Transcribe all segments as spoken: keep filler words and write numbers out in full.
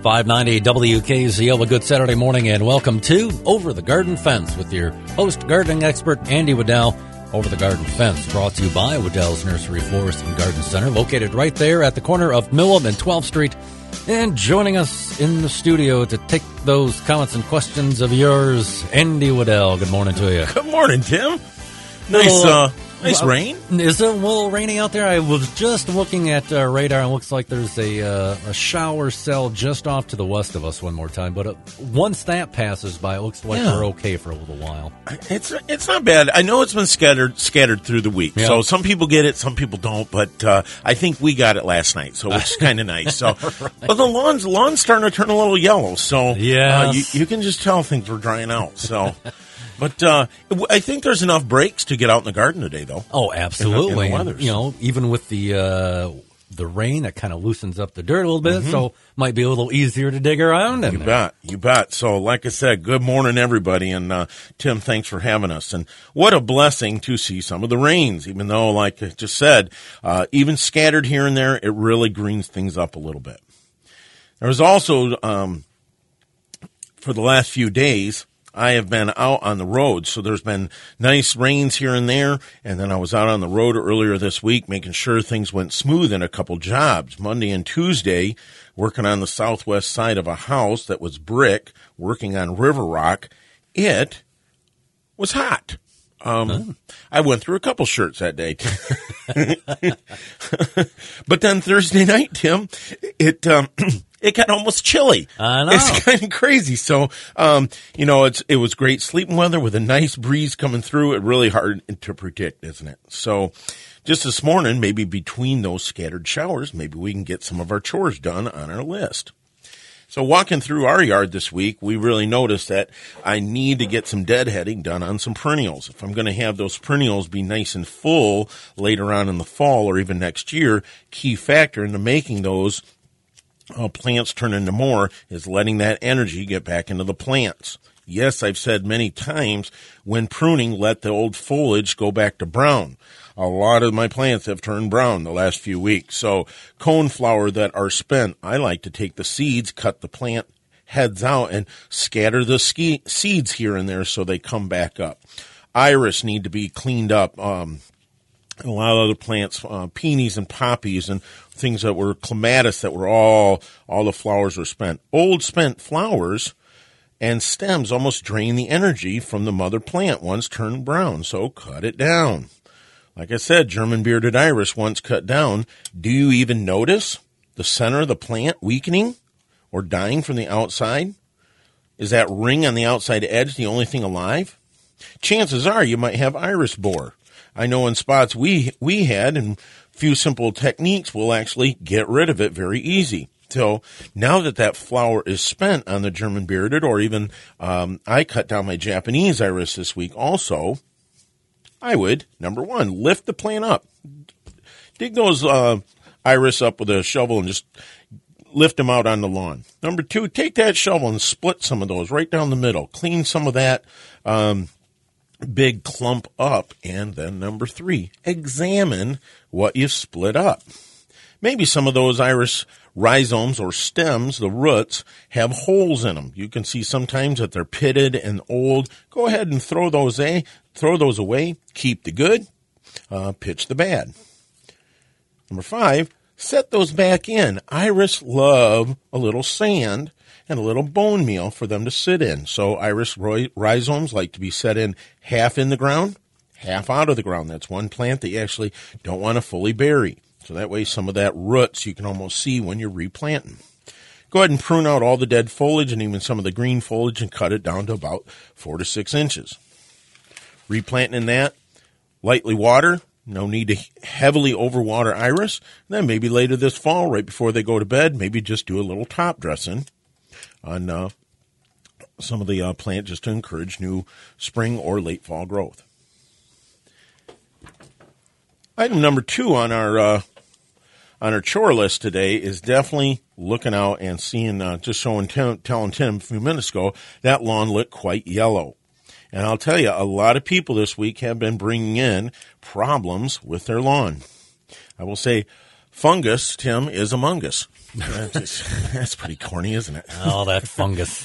five ninety W K Z L, a good Saturday morning, and welcome to Over the Garden Fence with your host, gardening expert, Andy Waddell. Over the Garden Fence, brought to you by Waddell's Nursery, Florist, and Garden Center, located right there at the corner of Millham and twelfth Street. And joining us in the studio to take those comments and questions of yours, Andy Waddell. Good morning to you. Good morning, Tim. Nice, Little, uh, nice uh, rain. Is it a little rainy out there? I was just looking at uh, radar, and it looks like there's a uh, a shower cell just off to the west of us one more time. But uh, once that passes by, it looks like Yeah. we're okay for a little while. It's it's not bad. I know it's been scattered scattered through the week, Yeah. so some people get it, some people don't. But uh, I think we got it last night, so it's kind of nice. So, Right. but the lawn's lawn's starting to turn a little yellow, so Yes. uh, you, you can just tell things were drying out. So. But uh, I think there's enough breaks to get out in the garden today, though. Oh, absolutely. In the, in the And, weather, you know, even with the uh, the rain, it kind of loosens up the dirt a little bit, so might be a little easier to dig around in You there. bet. You bet. So, like I said, good morning, everybody. And, uh, Tim, thanks for having us. And what a blessing to see some of the rains, even though, like I just said, uh, even scattered here and there, it really greens things up a little bit. There was also, um, for the last few days, I have been out on the road, so there's been nice rains here and there, and then I was out on the road earlier this week making sure things went smooth in a couple jobs. Monday and Tuesday, working on the southwest side of a house that was brick, working on River Rock. It was hot. Um, oh. I went through a couple shirts that day. But then Thursday night, Tim, it, um, it got almost chilly. I know. It's kind of crazy. So, um, you know, it's, it was great sleeping weather with a nice breeze coming through. It's really hard to predict, isn't it? So just this morning, maybe between those scattered showers, maybe we can get some of our chores done on our list. So walking through our yard this week, we really noticed that I need to get some deadheading done on some perennials. If I'm going to have those perennials be nice and full later on in the fall or even next year, key factor into making those uh, plants turn into more is letting that energy get back into the plants. Yes, I've said many times, when pruning, let the old foliage go back to brown. A lot of my plants have turned brown the last few weeks. So cone flower that are spent, I like to take the seeds, cut the plant heads out, and scatter the ski- seeds here and there so they come back up. Iris need to be cleaned up. Um, a lot of other plants, uh, peonies and poppies and things that were clematis that were all, all the flowers were spent. Old spent flowers and stems almost drain the energy from the mother plant once turned brown, so cut it down. Like I said, German bearded iris once cut down. Do you even notice the center of the plant weakening or dying from the outside? Is that ring on the outside edge the only thing alive? Chances are you might have iris borer. I know in spots we we had, and a few simple techniques will actually get rid of it very easy. So now that that flower is spent on the German bearded, or even um, I cut down my Japanese iris this week also, I would, number one, lift the plant up. Dig those uh, iris up with a shovel and just lift them out on the lawn. Number two, take that shovel and split some of those right down the middle. Clean some of that um, big clump up. And then number three, examine what you split up. Maybe some of those iris rhizomes or stems, the roots, have holes in them. You can see sometimes that they're pitted and old. Go ahead and throw those a throw those away. Keep the good, uh, pitch the bad. Number five, set those back in. Iris love a little sand and a little bone meal for them to sit in. So iris rhizomes like to be set in half in the ground, half out of the ground. That's one plant that you actually don't want to fully bury. So that way some of that roots you can almost see when you're replanting. Go ahead and prune out all the dead foliage and even some of the green foliage and cut it down to about four to six inches. Replanting that, lightly water. No need to heavily overwater iris. Then maybe later this fall, right before they go to bed, maybe just do a little top dressing on uh, some of the uh, plant just to encourage new spring or late fall growth. Item number two on our uh, on our chore list today is definitely looking out and seeing, uh, just showing Tim, telling Tim a few minutes ago, that lawn looked quite yellow. And I'll tell you, a lot of people this week have been bringing in problems with their lawn. I will say fungus, Tim, is among us. That's, just, that's pretty corny, isn't it? Oh, that fungus.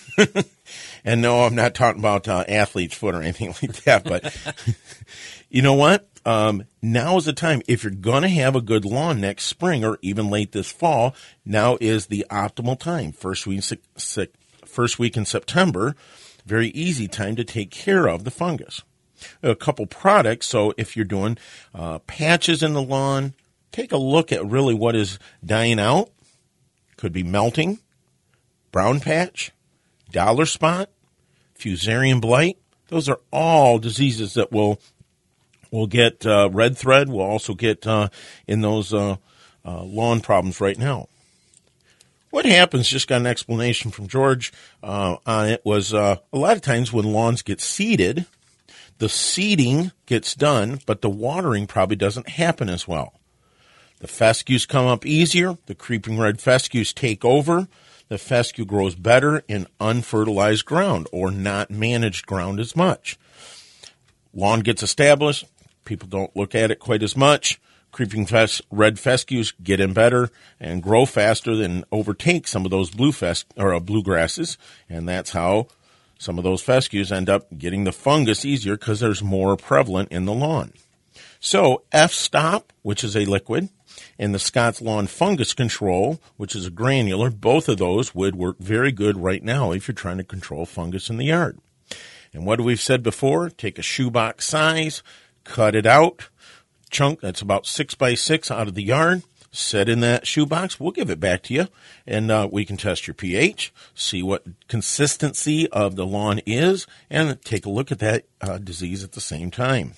And no, I'm not talking about uh, athlete's foot or anything like that, but you know what? Um, now is the time. If you're going to have a good lawn next spring or even late this fall, now is the optimal time. First week, first week in September, very easy time to take care of the fungus. A couple products. So if you're doing uh, patches in the lawn, take a look at really what is dying out. Could be melting, brown patch, dollar spot, fusarium blight. Those are all diseases that will will get uh, red thread. We'll also get uh, in those uh, uh, lawn problems right now. What happens, just got an explanation from George uh, on it, was uh, a lot of times when lawns get seeded, the seeding gets done, but the watering probably doesn't happen as well. The fescues come up easier. The creeping red fescues take over. The fescue grows better in unfertilized ground or not managed ground as much. Lawn gets established. People don't look at it quite as much. Creeping fes- red fescues get in better and grow faster than overtake some of those blue fes- or uh, bluegrasses, and that's how some of those fescues end up getting the fungus easier because there's more prevalent in the lawn. So F-Stop, which is a liquid, and the Scott's Lawn Fungus Control, which is a granular, both of those would work very good right now if you're trying to control fungus in the yard. And what we've said before, take a shoebox size, cut it out, chunk that's about six by six out of the yard, set in that shoebox. We'll give it back to you, and uh, we can test your pH, see what consistency of the lawn is, and take a look at that uh, disease at the same time.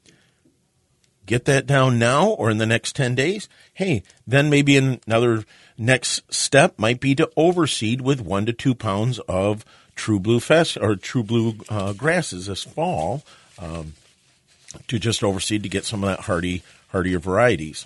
Get that down now or in the next ten days. Hey, then maybe another next step might be to overseed with one to two pounds of True Blue Fest or True Blue uh, grasses this fall um, to just overseed to get some of that hardy, hardier varieties.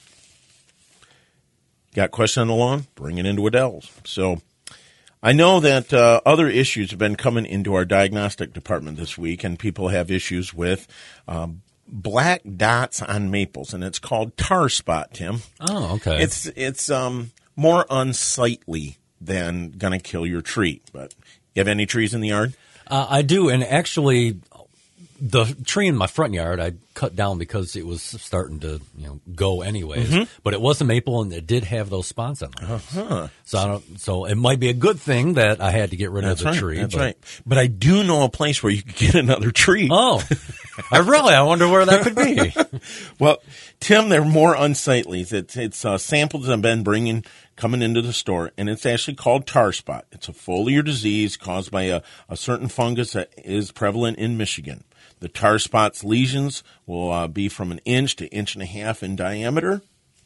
Got a question on the lawn? Bring it into Waddell's. So I know that uh, other issues have been coming into our diagnostic department this week, and people have issues with um, black dots on maples, and it's called tar spot, Tim. Oh, okay. It's it's um more unsightly than going to kill your tree. But you have any trees in the yard? Uh, I do, and actually, the tree in my front yard I cut down because it was starting to, you know, go anyways. Mm-hmm. But it was a maple, and it did have those spots on it. Uh-huh. So I don't. So it might be a good thing that I had to get rid That's of the right, tree. That's but, right. But I do know a place where you could get another tree. Oh, I really? I wonder where that could be. Well, Tim, they're more unsightly. It's it's uh, samples I've been bringing coming into the store, and it's actually called tar spot. It's a foliar disease caused by a, a certain fungus that is prevalent in Michigan. The tar spot's lesions will uh, be from an inch to inch and a half in diameter,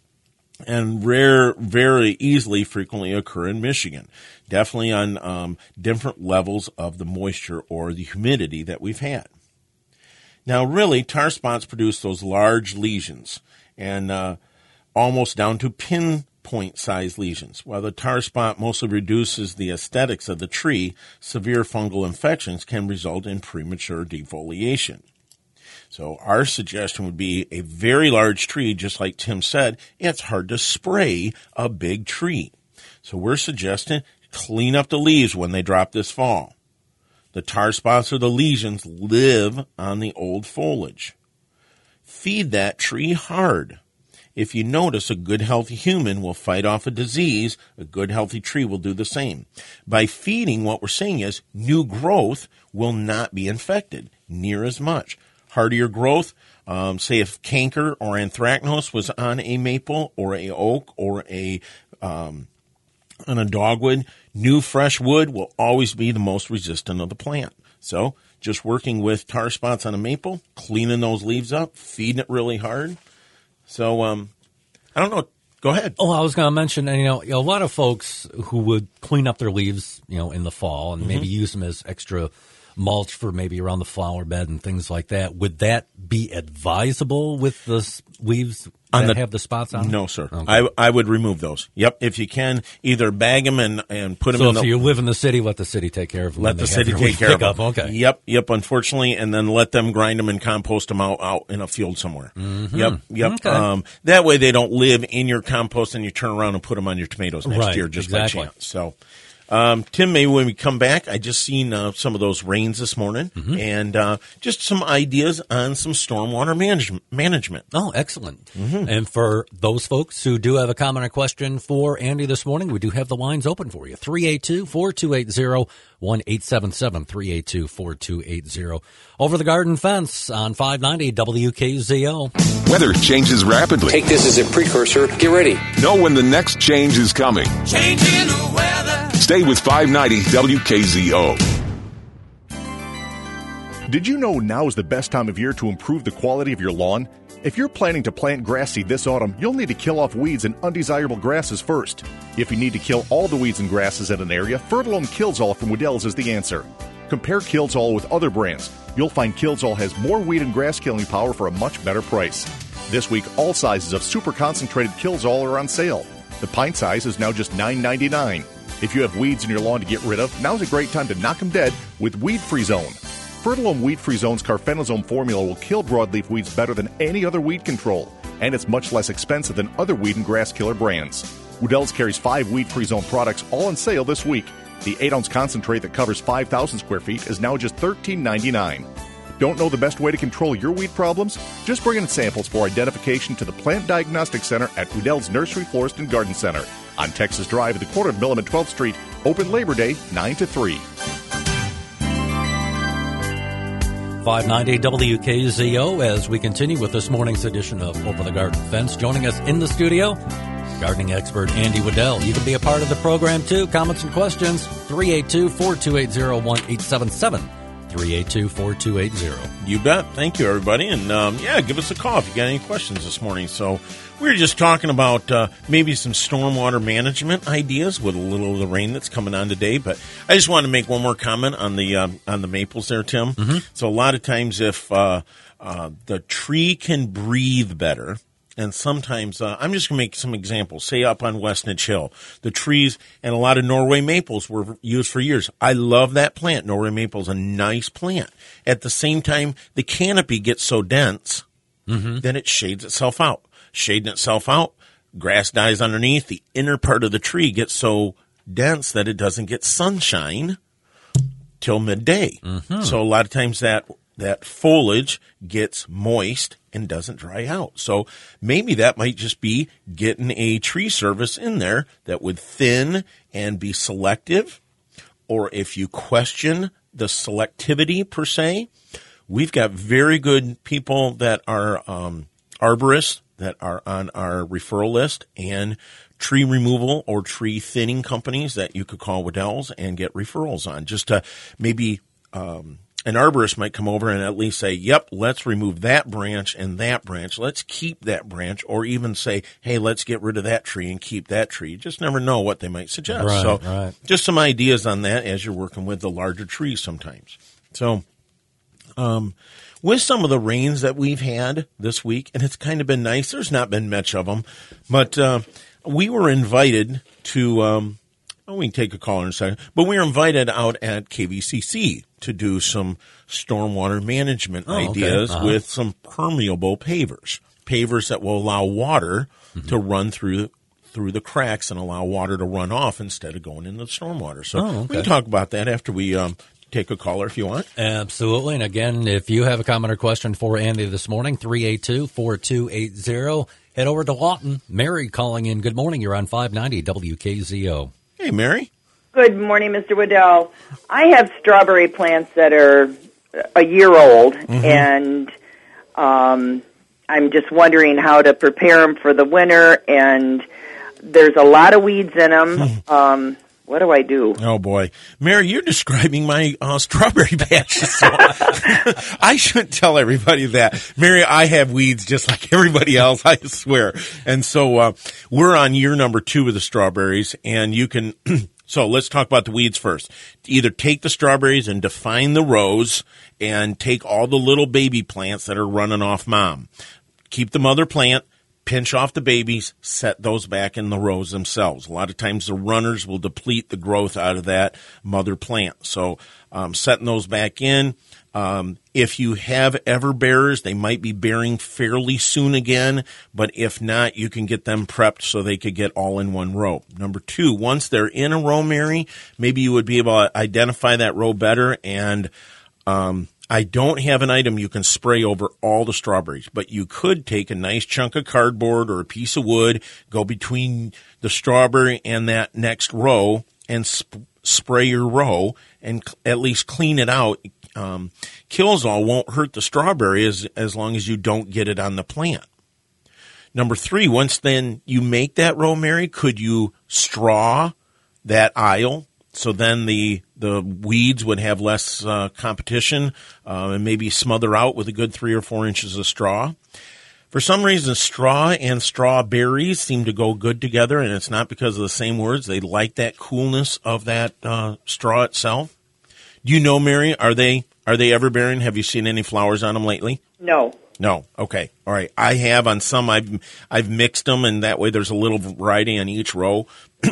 and rare, very easily, frequently occur in Michigan. Definitely on um, different levels of the moisture or the humidity that we've had. Now, really, tar spots produce those large lesions, and uh, almost down to pinpoint-sized lesions. While the tar spot mostly reduces the aesthetics of the tree, severe fungal infections can result in premature defoliation. So our suggestion would be a very large tree, just like Tim said, it's hard to spray a big tree. So we're suggesting clean up the leaves when they drop this fall. The tar spots or the lesions live on the old foliage. Feed that tree hard. If you notice, a good, healthy human will fight off a disease. A good, healthy tree will do the same. By feeding, what we're saying is new growth will not be infected near as much. Hardier growth, um, say if canker or anthracnose was on a maple or a oak or a um, on a dogwood, new fresh wood will always be the most resistant of the plant. So just working with tar spots on a maple, cleaning those leaves up, feeding it really hard. So um, I don't know. Go ahead. Oh, I was going to mention, you know, a lot of folks who would clean up their leaves, you know, in the fall and mm-hmm. maybe use them as extra mulch for maybe around the flower bed and things like that. Would that be advisable with the s- weaves On that the- have the spots on them? No, sir. Okay. I I would remove those. Yep. If you can, either bag them and, and put them So in if the... you live in the city, let the city take care of them. Let when the they city have their take weed care of pickup. them. Okay. Yep, yep, unfortunately, and then let them grind them and compost them out, out in a field somewhere. Mm-hmm. Yep, yep. Okay. Um, that way they don't live in your compost and you turn around and put them on your tomatoes next Right, year just exactly. by chance. So, um, Tim, maybe when we come back, I just seen uh, some of those rains this morning Mm-hmm. and uh, just some ideas on some stormwater manage- management. Oh, excellent. Mm-hmm. And for those folks who do have a comment or question for Andy this morning, we do have the lines open for you. three eight two, four two eight zero, one eight seven seven, three eight two, four two eight zero. Over the Garden Fence on five ninety W K Z O. Weather changes rapidly. Take this as a precursor. Get ready. Know when the next change is coming. Changing the weather. Stay with five ninety W K Z O. Did you know now is the best time of year to improve the quality of your lawn? If you're planning to plant grass seed this autumn, you'll need to kill off weeds and undesirable grasses first. If you need to kill all the weeds and grasses in an area, Fertilome Kills-All from Waddell's is the answer. Compare Kills-All with other brands. You'll find Kills-All has more weed and grass killing power for a much better price. This week, all sizes of super concentrated Kills-All are on sale. The pint size is now just nine ninety-nine. If you have weeds in your lawn to get rid of, now's a great time to knock them dead with Weed Free Zone. Fertilome Weed Free Zone's carfenazone formula will kill broadleaf weeds better than any other weed control, and it's much less expensive than other weed and grass killer brands. Waddell's carries five Weed Free Zone products all on sale this week. The eight ounce concentrate that covers five thousand square feet is now just thirteen ninety-nine. Don't know the best way to control your weed problems? Just bring in samples for identification to the Plant Diagnostic Center at Waddell's Nursery, Florist, and Garden Center on Texas Drive at the corner of Milam and twelfth Street. Open Labor Day, nine to three. five ninety W K Z O as we continue with this morning's edition of Over the Garden Fence. Joining us in the studio, gardening expert Andy Waddell. You can be a part of the program too. Comments and questions, three eight two, four two eight zero, one eight seven seven, three eight two, four two eight zero. You bet. Thank you, everybody. And, um, yeah, give us a call if you got any questions this morning. So we were just talking about uh, maybe some stormwater management ideas with a little of the rain that's coming on today. But I just wanted to make one more comment on the um, on the maples there, Tim. Mm-hmm. So a lot of times if uh, uh, the tree can breathe better, and sometimes, uh, I'm just going to make some examples. Say up on Westnedge Hill, the trees and a lot of Norway maples were used for years. I love that plant. Norway maple is a nice plant. At the same time, the canopy gets so dense, mm-hmm. then it shades itself out. Shading itself out, grass dies underneath. The inner part of the tree gets so dense that it doesn't get sunshine till midday. Mm-hmm. So a lot of times that that foliage gets moist and doesn't dry out. So maybe that might just be getting a tree service in there that would thin and be selective. Or if you question the selectivity per se, we've got very good people that are um, arborists that are on our referral list and tree removal or tree thinning companies that you could call Waddell's and get referrals on. Just to maybe um, an arborist might come over and at least say, yep, let's remove that branch and that branch. Let's keep that branch, or even say, hey, let's get rid of that tree and keep that tree. You just never know what they might suggest. Right, so right. Just some ideas on that as you're working with the larger trees sometimes. So um, with some of the rains that we've had this week, and it's kind of been nice, there's not been much of them, but uh, we were invited to um, – oh, we can take a call in a second. But we were invited out at K V C C to do some stormwater management oh, ideas okay. uh-huh. with some permeable pavers, pavers that will allow water mm-hmm. to run through through the cracks and allow water to run off instead of going into the stormwater. So oh, okay. we can talk about that after we um, take a caller if you want. Absolutely. And again, if you have a comment or question for Andy this morning, three eight two, four two eight zero. Head over to Lawton. Mary calling in. Good morning. You're on five ninety W K Z O. Hey, Mary. Good morning, Mister Waddell. I have strawberry plants that are a year old, mm-hmm. and um, I'm just wondering how to prepare them for the winter, and there's a lot of weeds in them. um, what do I do? Oh, boy. Mary, you're describing my uh, strawberry patches. So I shouldn't tell everybody that. Mary, I have weeds just like everybody else, I swear. And so uh, we're on year number two of the strawberries, and you can So let's talk about the weeds first. Either take the strawberries and define the rows and take all the little baby plants that are running off mom. Keep the mother plant, pinch off the babies, set those back in the rows themselves. A lot of times the runners will deplete the growth out of that mother plant. So um, setting those back in. Um, if you have ever bearers, they might be bearing fairly soon again, but if not, you can get them prepped so they could get all in one row. Number two, once they're in a row, Mary, maybe you would be able to identify that row better. And um, I don't have an item you can spray over all the strawberries, but you could take a nice chunk of cardboard or a piece of wood, go between the strawberry and that next row, and sp- spray your row and cl- at least clean it out. Um, Kills-All won't hurt the strawberry as, as long as you don't get it on the plant. Number three, once then you make that row, Mary, could you straw that aisle so then the the weeds would have less uh, competition uh, and maybe smother out with a good three or four inches of straw? For some reason, straw and strawberries seem to go good together, and it's not because of the same words. They like that coolness of that uh, straw itself. Do you know, Mary, are they are they ever bearing? Have you seen any flowers on them lately? No. No. Okay. All right. I have on some. I've I've mixed them, and that way there's a little variety on each row.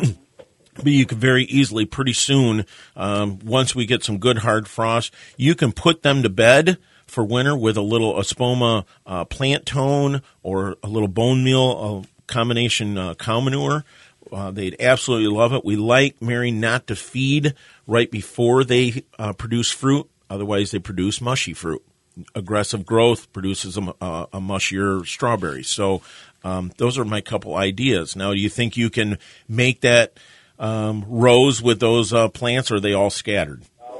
But you can very easily, pretty soon, um, once we get some good hard frost, you can put them to bed for winter with a little Espoma uh, plant tone or a little bone meal uh, combination uh, cow manure. Uh, they'd absolutely love it. We like, Mary, not to feed right before they uh, produce fruit. Otherwise, they produce mushy fruit. Aggressive growth produces a, a, a mushier strawberry. So um, those are my couple ideas. Now, do you think you can make that um, rows with those uh, plants, or are they all scattered?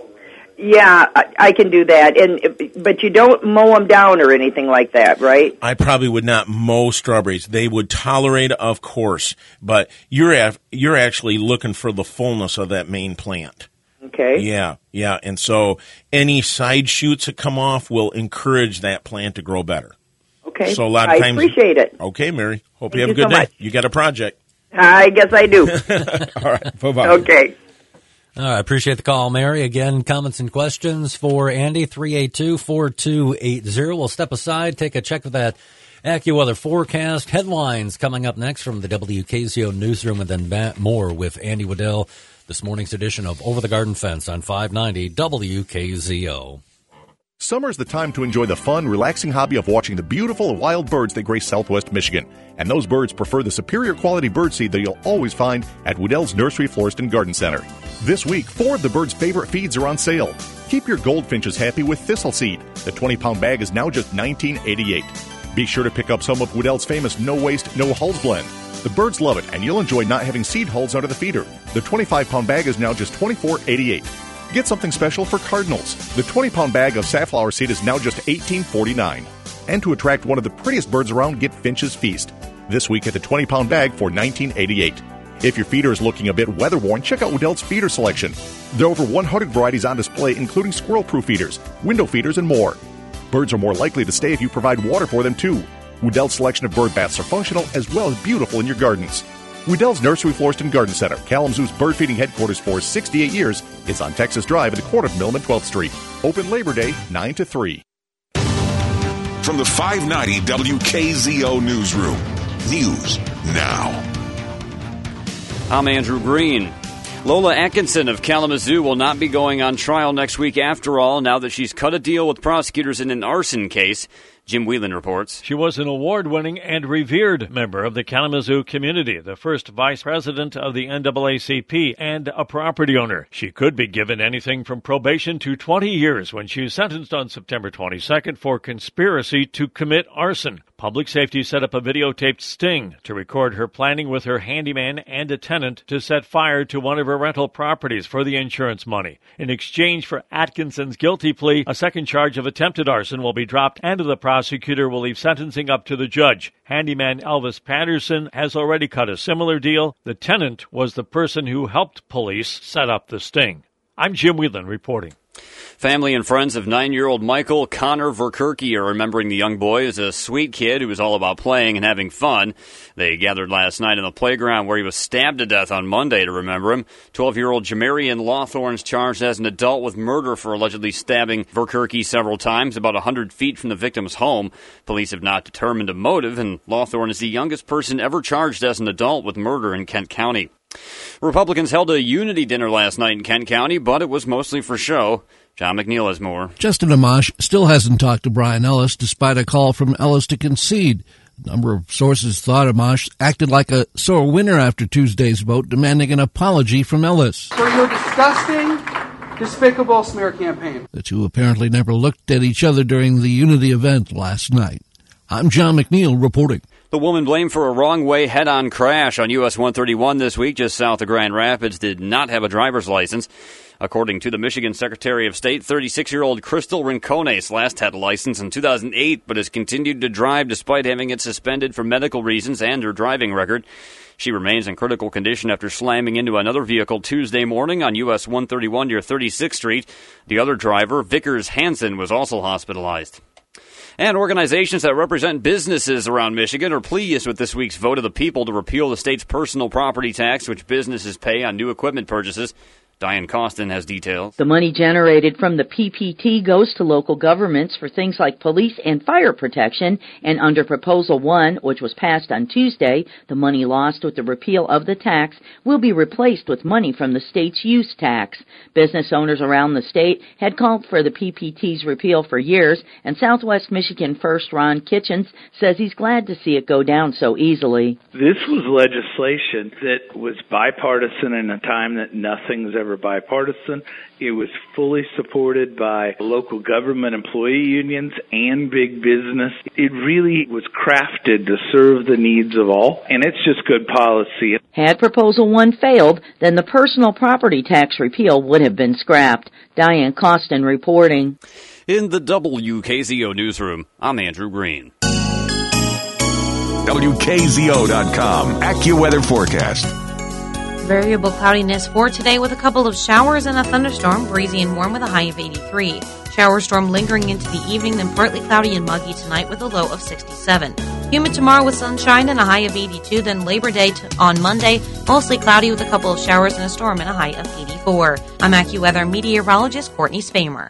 Yeah, I, I can do that, and but you don't mow them down or anything like that, right? I probably would not mow strawberries. They would tolerate, of course, but you're af- you're actually looking for the fullness of that main plant. Okay. Yeah, yeah, and so any side shoots that come off will encourage that plant to grow better. Okay. So a lot of I times, appreciate it. Okay, Mary. Hope Thank you have you a good so day. much. You got a project. I guess I do. All right. Bye bye. Okay. All right, appreciate the call, Mary. Again, comments and questions for Andy, three eight two, four two eight zero. We'll step aside, take a check of that AccuWeather forecast. Headlines coming up next from the W K Z O newsroom, and then back more with Andy Waddell. This morning's edition of Over the Garden Fence on five ninety W K Z O. Summer's the time to enjoy the fun, relaxing hobby of watching the beautiful wild birds that grace Southwest Michigan. And those birds prefer the superior quality birdseed that you'll always find at Waddell's Nursery, Florist, and Garden Center. This week, four of the birds' favorite feeds are on sale. Keep your goldfinches happy with thistle seed. The twenty-pound bag is now just nineteen eighty-eight. Be sure to pick up some of Waddell's famous no-waste, no-hulls blend. The birds love it, and you'll enjoy not having seed hulls under the feeder. The twenty-five pound bag is now just twenty-four eighty-eight. Get something special for cardinals. The twenty pound bag of safflower seed is now just eighteen forty-nine. And to attract one of the prettiest birds around, get Finch's Feast. This week at the twenty pound bag for nineteen eighty-eight. If your feeder is looking a bit weather-worn, check out Waddell's feeder selection. There are over one hundred varieties on display, including squirrel-proof feeders, window feeders, and more. Birds are more likely to stay if you provide water for them, too. Waddell's selection of bird baths are functional as well as beautiful in your gardens. Waddell's Nursery, Florist, and Garden Center, Kalamazoo's bird feeding headquarters for sixty-eight years, is on Texas Drive at the corner of Mill and twelfth Street. Open Labor Day, nine to three. From the five ninety W K Z O newsroom, news now. I'm Andrew Green. Lola Atkinson of Kalamazoo will not be going on trial next week after all, now that she's cut a deal with prosecutors in an arson case. Jim Whelan reports. She was an award-winning and revered member of the Kalamazoo community, the first vice president of the N double A C P, and a property owner. She could be given anything from probation to twenty years when she was sentenced on September twenty-second for conspiracy to commit arson. Public Safety set up a videotaped sting to record her planning with her handyman and a tenant to set fire to one of her rental properties for the insurance money. In exchange for Atkinson's guilty plea, a second charge of attempted arson will be dropped, and the prosecutor will leave sentencing up to the judge. Handyman Elvis Patterson has already cut a similar deal. The tenant was the person who helped police set up the sting. I'm Jim Whelan reporting. Family and friends of nine-year-old Michael Connor Verkerke are remembering the young boy as a sweet kid who was all about playing and having fun. They gathered last night in the playground where he was stabbed to death on Monday to remember him. twelve-year-old Jamarian Lawthorne's charged as an adult with murder for allegedly stabbing Verkerke several times about one hundred feet from the victim's home. Police have not determined a motive, and Lawthorne is the youngest person ever charged as an adult with murder in Kent County. Republicans held a unity dinner last night in Kent County, but it was mostly for show. John McNeil has more. Justin Amash still hasn't talked to Brian Ellis, despite a call from Ellis to concede. A number of sources thought Amash acted like a sore winner after Tuesday's vote, demanding an apology from Ellis. So your disgusting, despicable smear campaign. The two apparently never looked at each other during the unity event last night. I'm John McNeil reporting. The woman blamed for a wrong-way head-on crash on U S one thirty-one this week just south of Grand Rapids did not have a driver's license. According to the Michigan Secretary of State, thirty-six-year-old Crystal Rincones last had a license in two thousand eight, but has continued to drive despite having it suspended for medical reasons and her driving record. She remains in critical condition after slamming into another vehicle Tuesday morning on U S one thirty-one near thirty-sixth Street. The other driver, Vickers Hansen, was also hospitalized. And organizations that represent businesses around Michigan are pleased with this week's vote of the people to repeal the state's personal property tax, which businesses pay on new equipment purchases. Diane Costin has details. The money generated from the P P T goes to local governments for things like police and fire protection, and under Proposal one, which was passed on Tuesday, the money lost with the repeal of the tax will be replaced with money from the state's use tax. Business owners around the state had called for the P P T's repeal for years, and Southwest Michigan First Ron Kitchens says he's glad to see it go down so easily. This was legislation that was bipartisan in a time that nothing's ever bipartisan. It was fully supported by local government employee unions and big business. It really was crafted to serve the needs of all, and it's just good policy. Had Proposal one failed, then the personal property tax repeal would have been scrapped. Diane Costin reporting. In the W K Z O newsroom, I'm Andrew Green. W K Z O dot com AccuWeather forecast. Variable cloudiness for today with a couple of showers and a thunderstorm, breezy and warm with a high of eighty-three. Shower storm lingering into the evening, then partly cloudy and muggy tonight with a low of sixty-seven. Humid tomorrow with sunshine and a high of eighty-two, then Labor Day t- on Monday, mostly cloudy with a couple of showers and a storm and a high of eighty-four. I'm AccuWeather meteorologist Courtney Spamer.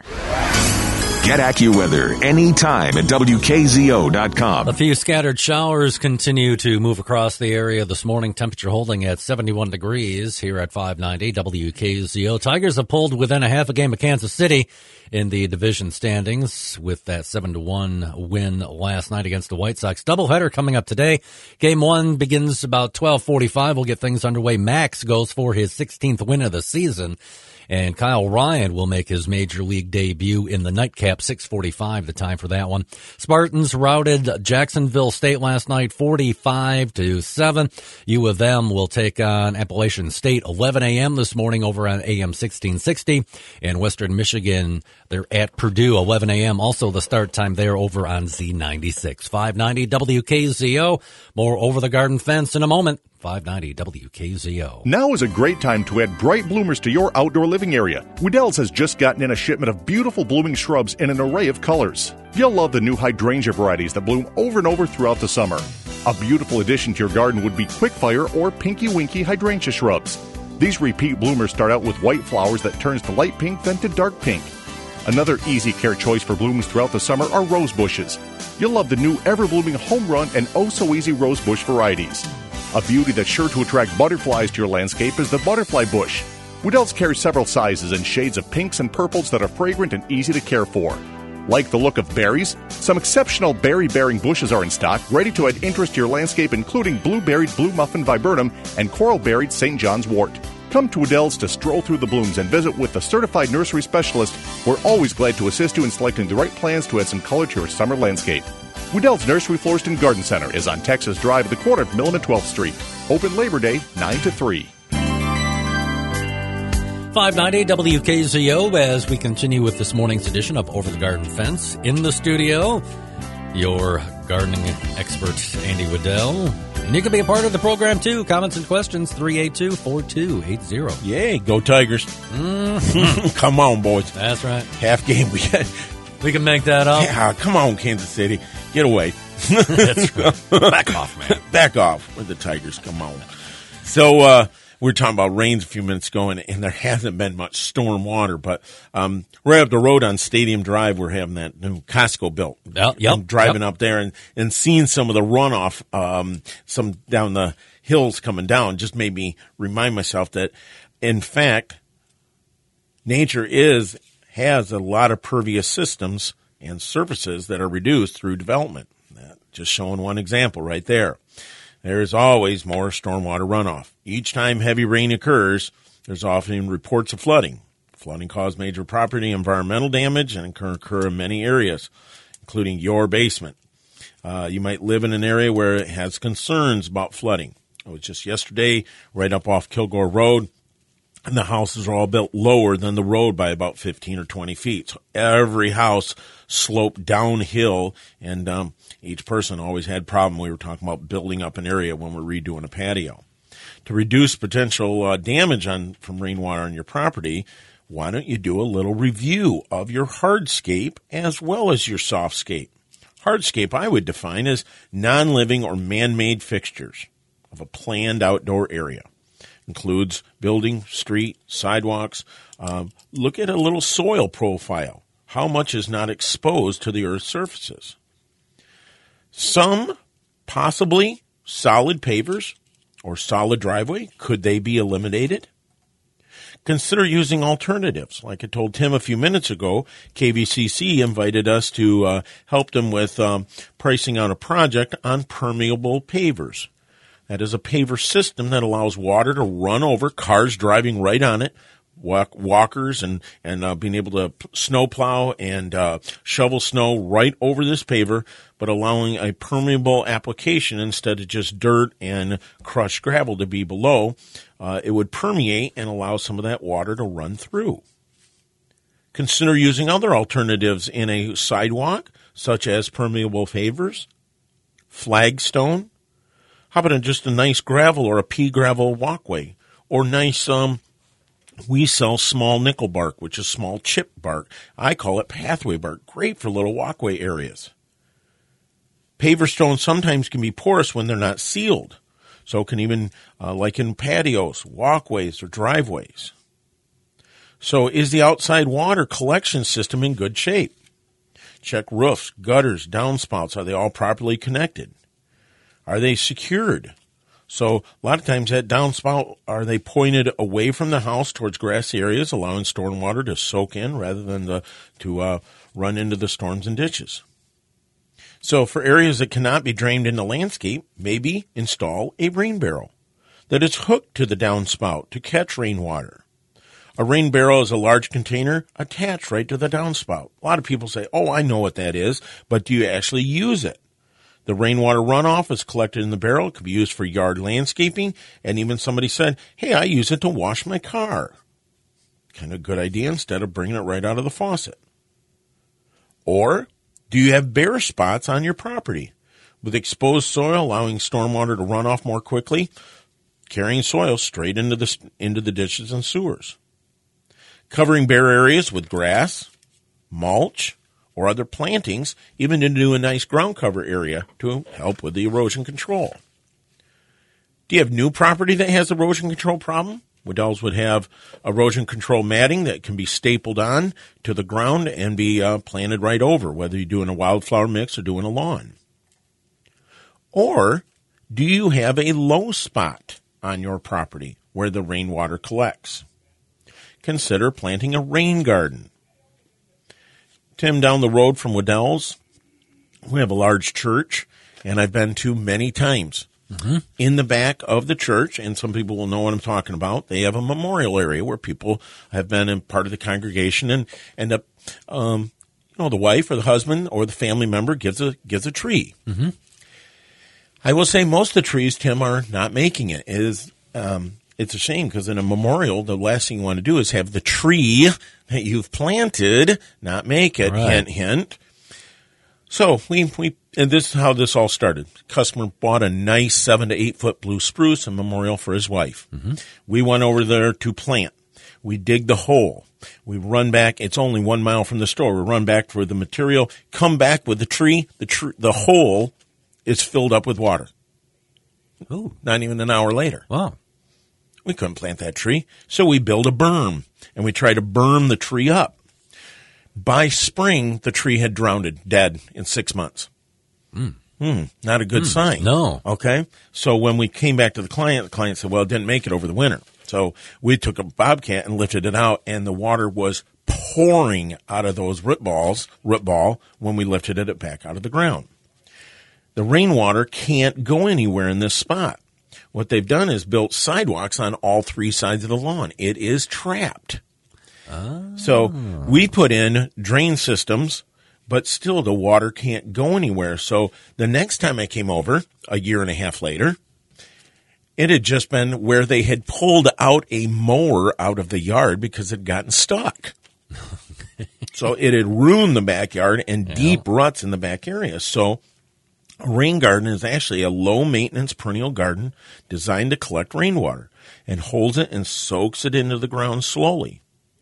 Get AccuWeather anytime at W K Z O dot com. A few scattered showers continue to move across the area this morning. Temperature holding at seventy-one degrees here at five ninety W K Z O. Tigers have pulled within a half a game of Kansas City in the division standings with that seven to one win last night against the White Sox. Doubleheader coming up today. Game one begins about twelve forty-five. We'll get things underway. Max goes for his sixteenth win of the season. And Kyle Ryan will make his major league debut in the nightcap, six forty-five, the time for that one. Spartans routed Jacksonville State last night, forty-five to seven. U of M will take on Appalachian State, eleven a.m. this morning over on A M sixteen sixty. And Western Michigan, they're at Purdue, eleven a.m. Also the start time there over on Z ninety-six. five ninety W K Z O. More Over the Garden Fence in a moment. five ninety W K Z O. Now is a great time to add bright bloomers to your outdoor living area. Wedel's has just gotten in a shipment of beautiful blooming shrubs in an array of colors. You'll love the new hydrangea varieties that bloom over and over throughout the summer. A beautiful addition to your garden would be Quickfire or Pinky Winky hydrangea shrubs. These repeat bloomers start out with white flowers that turns to light pink, then to dark pink. Another easy care choice for blooms throughout the summer are rose bushes. You'll love the new ever-blooming Home Run and oh-so-easy rose bush varieties. A beauty that's sure to attract butterflies to your landscape is the butterfly bush. Wedel's carries several sizes and shades of pinks and purples that are fragrant and easy to care for. Like the look of berries? Some exceptional berry-bearing bushes are in stock, ready to add interest to your landscape, including blue-berried blue muffin viburnum and coral-berried Saint John's wort. Come to Wedel's to stroll through the blooms and visit with a certified nursery specialist. We're always glad to assist you in selecting the right plants to add some color to your summer landscape. Wedel's Nursery Florist and Garden Center is on Texas Drive at the corner of Millen and twelfth Street. Open Labor Day, nine to three. five ninety W K Z O as we continue with this morning's edition of Over the Garden Fence. In the studio, your gardening expert, Andy Waddell, And you can be a part of the program, too. Comments and questions, three eight two, four two eight zero. Yay, go Tigers. Mm-hmm. Come on, boys. That's right. Half game. We got. We can make that up. Yeah, come on, Kansas City. Get away. That's right. Back off, man. Back off with the Tigers. Come on. So, uh, we were talking about rains a few minutes ago, and, and there hasn't been much storm water, but um, right up the road on Stadium Drive, we're having that new Costco built. Yep, yep, I'm driving yep. up there and, and seeing some of the runoff, um, some down the hills coming down, just made me remind myself that, in fact, nature is has a lot of pervious systems and surfaces that are reduced through development. That, just showing one example right there. There is always more stormwater runoff. Each time heavy rain occurs, there's often reports of flooding. Flooding causes major property and environmental damage and can occur in many areas, including your basement. Uh, you might live in an area where it has concerns about flooding. It was just yesterday, right up off Kilgore Road, and the houses are all built lower than the road by about fifteen or twenty feet. So every house sloped downhill, and um, each person always had a problem. We were talking about building up an area when we're redoing a patio. To reduce potential uh, damage on from rainwater on your property, why don't you do a little review of your hardscape as well as your softscape? Hardscape I would define as non-living or man-made fixtures of a planned outdoor area. Includes building, street, sidewalks. Um, look at a little soil profile. How much is not exposed to the earth's surfaces? Some, possibly, solid pavers or solid driveway. Could they be eliminated? Consider using alternatives. Like I told Tim a few minutes ago, K V C C invited us to uh, help them with um, pricing out a project on permeable pavers. That is a paver system that allows water to run over cars driving right on it, walk, walkers, and, and uh, being able to snow plow and uh, shovel snow right over this paver, but allowing a permeable application instead of just dirt and crushed gravel to be below. Uh, it would permeate and allow some of that water to run through. Consider using other alternatives in a sidewalk, such as permeable pavers, flagstone. How about just a nice gravel or a pea gravel walkway? Or nice, um, we sell small nickel bark, which is small chip bark. I call it pathway bark. Great for little walkway areas. Paver stone sometimes can be porous when they're not sealed. So can even, uh, like in patios, walkways, or driveways. So is the outside water collection system in good shape? Check roofs, gutters, downspouts. Are they all properly connected? Are they secured? So a lot of times that downspout, are they pointed away from the house towards grassy areas, allowing stormwater to soak in rather than the, to uh, run into the storms and ditches? So for areas that cannot be drained in the landscape, maybe install a rain barrel that is hooked to the downspout to catch rainwater. A rain barrel is a large container attached right to the downspout. A lot of people say, oh, I know what that is, but do you actually use it? The rainwater runoff is collected in the barrel. It could be used for yard landscaping. And even somebody said, hey, I use it to wash my car. Kind of a good idea instead of bringing it right out of the faucet. Or do you have bare spots on your property with exposed soil allowing stormwater to run off more quickly, carrying soil straight into the, into the ditches and sewers? Covering bare areas with grass, mulch, or other plantings, even to do a nice ground cover area to help with the erosion control. Do you have new property that has erosion control problem? Waddell's would have erosion control matting that can be stapled on to the ground and be uh, planted right over, whether you're doing a wildflower mix or doing a lawn. Or do you have a low spot on your property where the rainwater collects? Consider planting a rain garden. Tim, down the road from Waddell's, we have a large church, and I've been to many times. Mm-hmm. In the back of the church, and some people will know what I'm talking about, they have a memorial area where people have been in part of the congregation and end up, um, you know, the wife or the husband or the family member gives a gives a tree. Mm-hmm. I will say most of the trees, Tim, are not making it. It is, um, it's a shame because in a memorial, the last thing you want to do is have the tree that you've planted not make it. Right. Hint, hint. So we, we, and this is how this all started. Customer bought a nice seven to eight foot blue spruce, a memorial for his wife. Mm-hmm. We went over there to plant. We dig the hole. We run back. It's only one mile from the store. We run back for the material, come back with the tree. The tree, the hole is filled up with water. Ooh. Not even an hour later. Wow. We couldn't plant that tree. So we build a berm, and we try to berm the tree up. By spring, the tree had drowned, dead in six months. Mm. Hmm, not a good Mm. sign. No. Okay. So when we came back to the client, the client said, well, it didn't make it over the winter. So we took a bobcat and lifted it out, and the water was pouring out of those root balls, root ball, when we lifted it back out of the ground. The rainwater can't go anywhere in this spot. What they've done is built sidewalks on all three sides of the lawn. It is trapped. Oh. So we put in drain systems, but still the water can't go anywhere. So the next time I came over, a year and a half later, it had just been where they had pulled out a mower out of the yard because it had gotten stuck. So it had ruined the backyard and yeah. deep ruts in the back area. So a rain garden is actually a low-maintenance perennial garden designed to collect rainwater and holds it and soaks it into the ground slowly.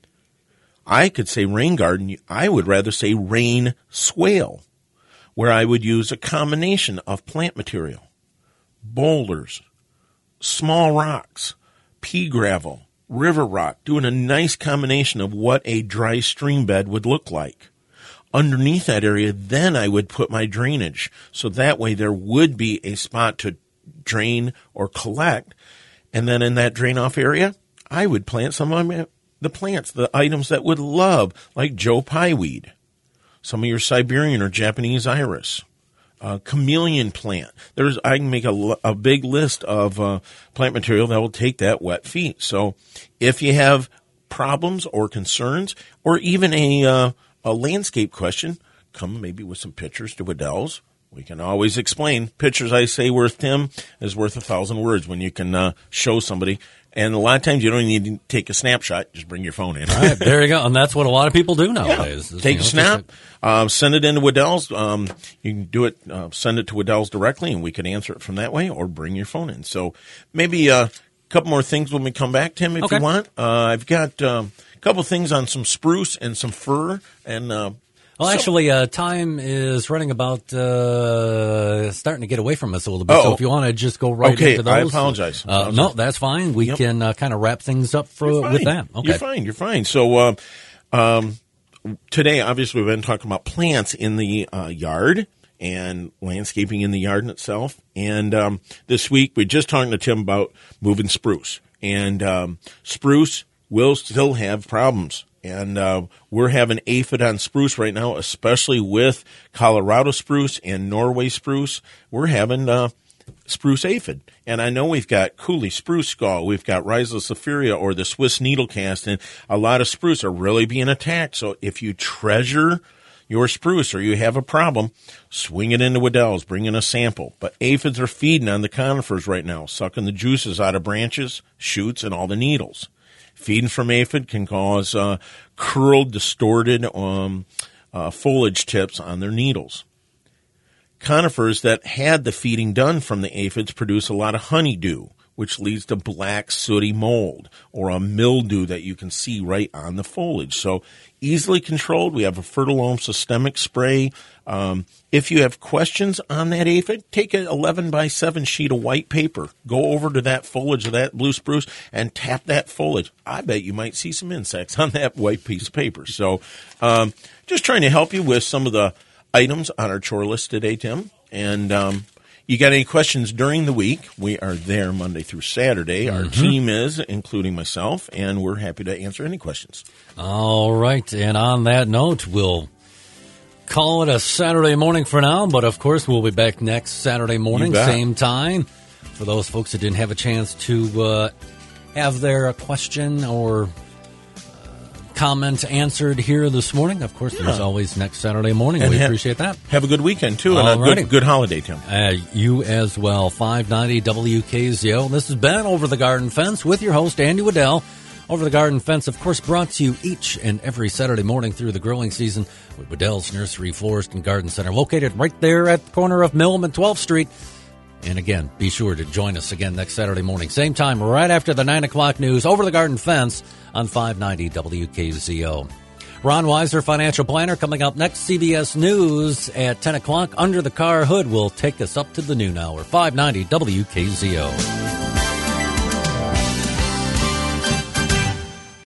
I could say rain garden. I would rather say rain swale, where I would use a combination of plant material, boulders, small rocks, pea gravel, river rock, doing a nice combination of what a dry stream bed would look like. Underneath that area, then I would put my drainage. So that way there would be a spot to drain or collect. And then in that drain off area, I would plant some of my, the plants, the items that would love, like Joe Pyeweed, some of your Siberian or Japanese iris, uh, chameleon plant. There's, I can make a, a big list of uh, plant material that will take that wet feet. So if you have problems or concerns, or even a uh, a landscape question, come maybe with some pictures to Waddell's. We can always explain. Pictures, I say, worth Tim is worth a thousand words when you can uh, show somebody. And a lot of times you don't need to take a snapshot. Just bring your phone in. All right, there you go. And that's what a lot of people do nowadays. Yeah. Take you know, a snap, uh, send it into Waddell's. Um, you can do it, uh, send it to Waddell's directly, and we can answer it from that way, or bring your phone in. So maybe uh, a couple more things when we come back, Tim, if okay. you want. Uh, I've got um, a couple things on some spruce and some fir. and uh, Well, so, actually, uh, time is running about uh, starting to get away from us a little bit. Oh. So if you want to just go right okay, into those. I apologize. Uh, apologize. No, that's fine. We yep. can uh, kind of wrap things up for with that. Okay. You're fine. You're fine. So uh, um, today, obviously, we've been talking about plants in the uh, yard and landscaping in the yard in itself. And um, this week, we're just talking to Tim about moving spruce. And um, spruce will still have problems. And uh, we're having aphid on spruce right now, especially with Colorado spruce and Norway spruce. We're having uh, spruce aphid. And I know we've got Cooley spruce skull. We've got Rhizostaphyria or the Swiss needlecast. And a lot of spruce are really being attacked. So if you treasure your spruce or you have a problem, swing it into Waddell's, bring in a sample. But aphids are feeding on the conifers right now, sucking the juices out of branches, shoots, and all the needles. Feeding from aphid can cause uh, curled, distorted um, uh, foliage tips on their needles. Conifers that had the feeding done from the aphids produce a lot of honeydew, which leads to black sooty mold or a mildew that you can see right on the foliage. So easily controlled. We have a Fertilome systemic spray. Um, if you have questions on that aphid, take an eleven by seven sheet of white paper. Go over to that foliage of that blue spruce and tap that foliage. I bet you might see some insects on that white piece of paper. So um, just trying to help you with some of the items on our chore list today, Tim. And um, you got any questions during the week? We are there Monday through Saturday. Our Mm-hmm. team is, including myself, and we're happy to answer any questions. All right. And on that note, we'll call it a Saturday morning for now. But, of course, we'll be back next Saturday morning, same time. For those folks that didn't have a chance to uh, have their question or comment answered here this morning. Of course, yeah. there's always next Saturday morning. And we ha- appreciate that. Have a good weekend, too, and Alrighty. a good, good holiday, Tim. Uh, you as well. five ninety W K Z O. This has been Over the Garden Fence with your host, Andy Waddell. Over the Garden Fence, of course, brought to you each and every Saturday morning through the growing season with Waddell's Nursery, Florist, and Garden Center, located right there at the corner of Millam and twelfth Street. And again, be sure to join us again next Saturday morning, same time, right after the nine o'clock news, Over the Garden Fence on five ninety W K Z O. Ron Weiser, financial planner, coming up next. C B S News at ten o'clock. Under the Car Hood will take us up to the noon hour. five ninety W K Z O.